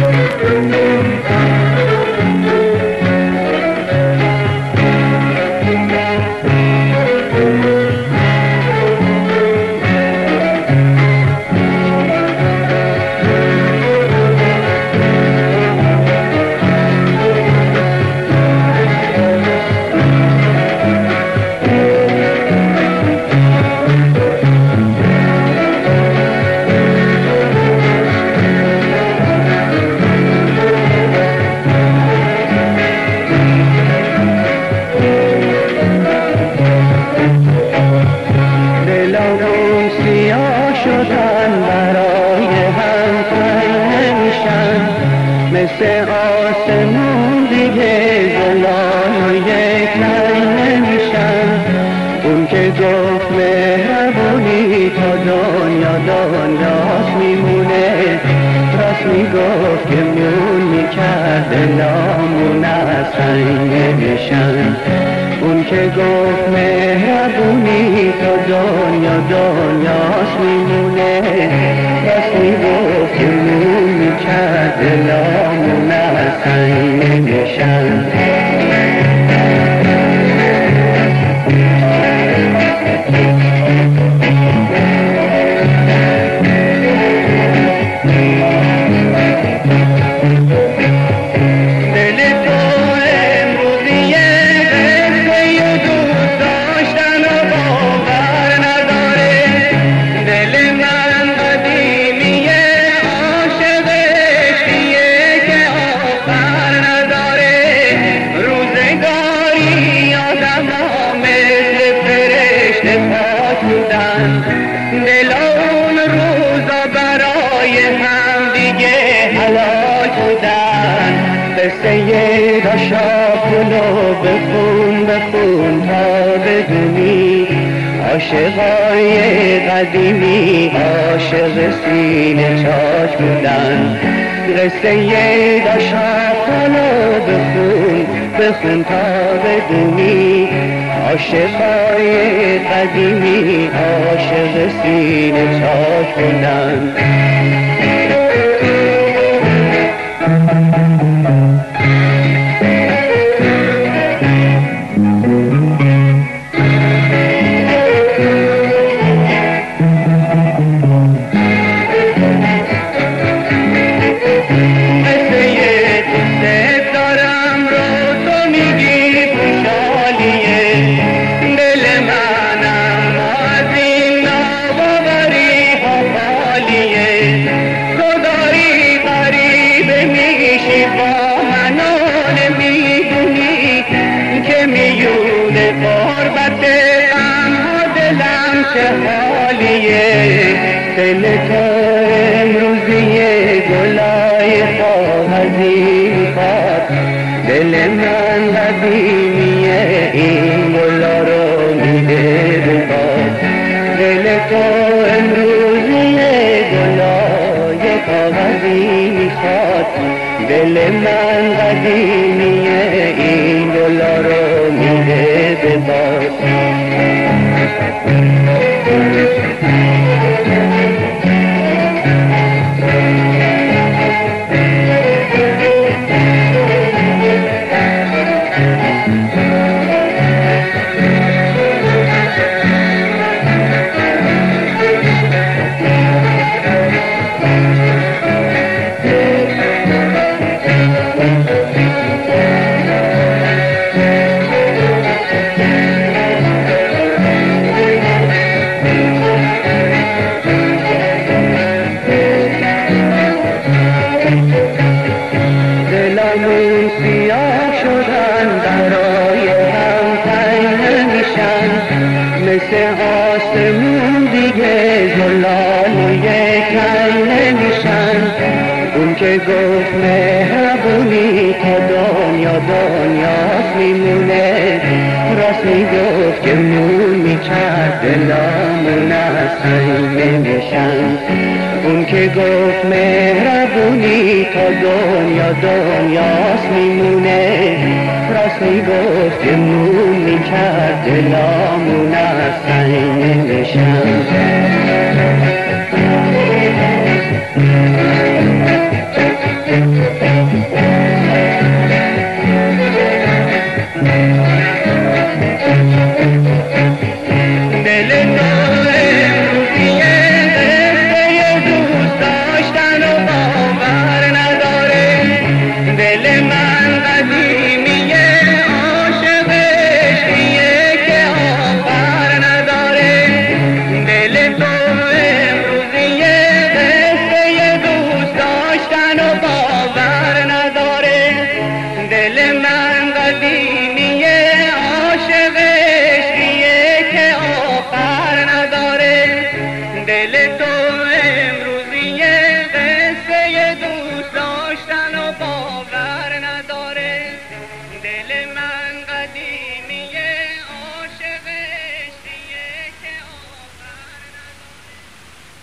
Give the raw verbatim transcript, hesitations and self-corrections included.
مثل آسمون دیگه زلال یک رنگ نمیشن. اون که گفت مهربونی تا دنیا دنیاست میمونه، راست میگفت که میون میکرد دلامون از سنگ نمیشن. اون که گفت مهربونی تا دنیا دنیاست میمونه، راست میگفت که میون میکرد دلامون از سنگ نمیشن. دلون روزا برای هم دیگه حلال بودن. قصه داشاپولو بخون بخون تا بدونی، عاشقای قدیمی عاشق سینه چاک بودن. قصه داشاپولو بخون بخون تا بدونی، عاشقای قدیمی عاشق سینه چاک بودن. چه حالیه دل تو امروزیه، گلای کاغذی میخواد. دل من قدیمیه این گلا رو میده بخواد. دل تو امروزیه گلای کاغذی میخواد. دل من قدیمیه این گلا رو میده بخواد. دلمون سیاه شدن برای هم تنگ نمیشن، مثل آسمون دیگه زلال و یک رنگ نمیشن. اون که گفت مهربونی تا دنیا دنیاست میمونه، راست میگفت که مون میکرد دلامون از سنگ نمیشن. اون که گفت مهربونی تا دنیا دنیاست میمونه، راست میگفت که مون میکرد دلامون از سنگ نمیشن.